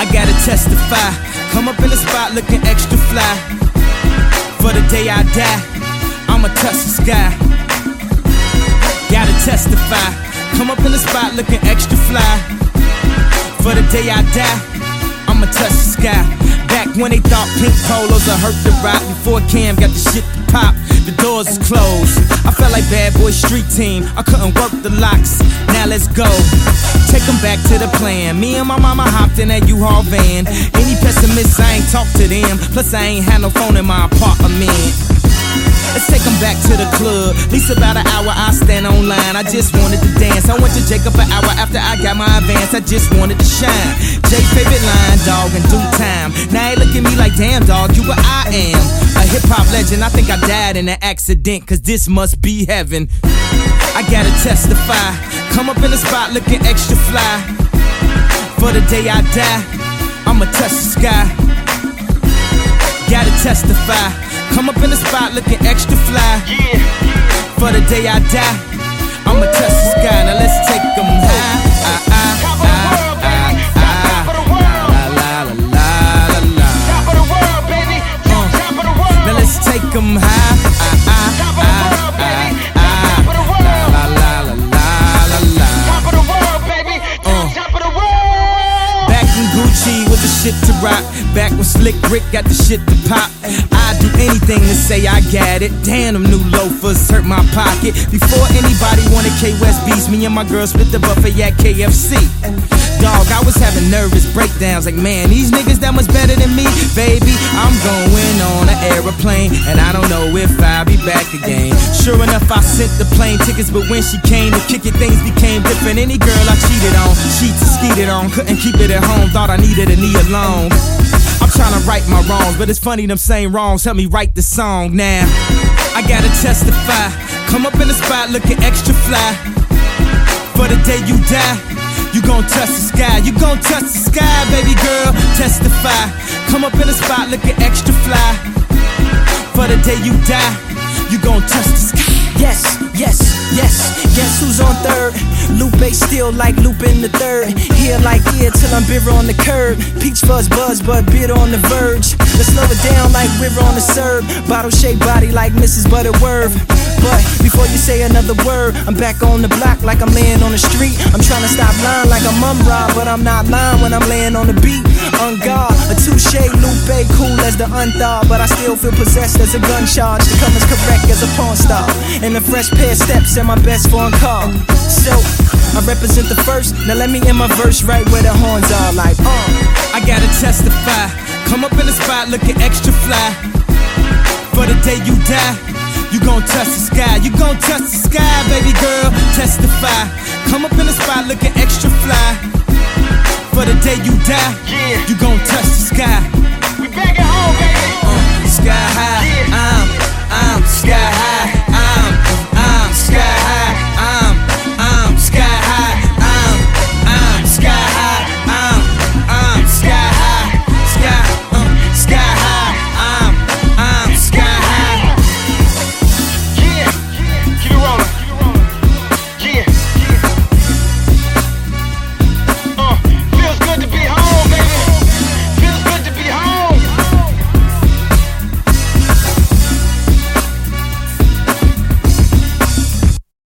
gotta testify. Come up in the spot looking extra fly. For the day I die, I'ma touch the sky. Gotta testify. Come up in the spot looking extra fly. For the day I die, I'ma touch the sky. Back when they thought pink polos would hurt the rock. Before Cam got the shit to pop, the doors is closed. I felt like Bad Boy Street Team, I couldn't work the locks. Now let's go, take them back to the plan. Me and my mama hopped in that U-Haul van. Any pessimists, I ain't talk to them. Plus I ain't had no phone in my apartment. Let's take them back to the club. At least about an hour I stand online. I just wanted to dance. I went to Jacob an hour after I got my advance. I just wanted to shine. Jay favorite line, dog, in due time. Now they look at me like, damn dog, you what I am. A hip hop legend. I think I died in an accident, cause this must be heaven. I gotta testify. Come up in the spot looking extra fly. For the day I die, I'ma touch the sky. Gotta testify. Come up in the spot looking extra fly. Yeah. For the day I die, I'ma touch the sky. Now let's take them high. Top of the world, baby. Top of the world. La la la la la. Top of the world, baby. Top of the world. Now let's take them high. Top of the world, baby. Top of the world. La la la la la. Top of the world, baby. Top of the world. Back in Gucci with the shit to rock. Back when Slick Rick got the shit to pop. I'd do anything to say I got it. Damn, them new loafers hurt my pocket. Before anybody wanted K-West beats, me and my girl split the buffet at KFC. Dog, I was having nervous breakdowns like, man, these niggas that much better than me. Baby, I'm going on an aeroplane, and I don't know if I'll be back again. Sure enough, I sent the plane tickets, but when she came to kick it, things became different. Any girl I cheated on, sheets and skeeted on, couldn't keep it at home, thought I needed a knee alone. I'm trying to right my wrongs, but it's funny them same wrongs help me write the song now. I gotta testify. Come up in the spot looking extra fly. For the day you die, you gon' touch the sky. You gon' touch the sky, baby girl. Testify. Come up in the spot looking extra fly. For the day you die, you gon' touch the sky. Yes, yes, yes. Guess who's on third? Lupe still like Lupin the third. Here like ear till I'm bitter on the curb. Peach fuzz buzz, but bitter on the verge. Let's slow it down like river on the serve. Bottle shaped body like Mrs. Butterworth. But before you say another word, I'm back on the block like I'm laying on the street. I'm trying to stop lying like I'm Rob, but I'm not lying when I'm laying on the beat. On guard, a touche, Lupe, cool as the unthawed, but I still feel possessed as a gun charge. To come as correct as a porn star. And a fresh pair of steps and my best foreign car. So, I represent the first, now let me end my verse right where the horns are like, I gotta testify. Come up in the spot looking extra fly. For the day you die, you gon' touch the sky. You gon' touch the sky, baby girl. Testify. Come up in the spot looking extra fly. For the day you die, you gon' touch the sky. We back at home, baby. Sky high, I'm sky high.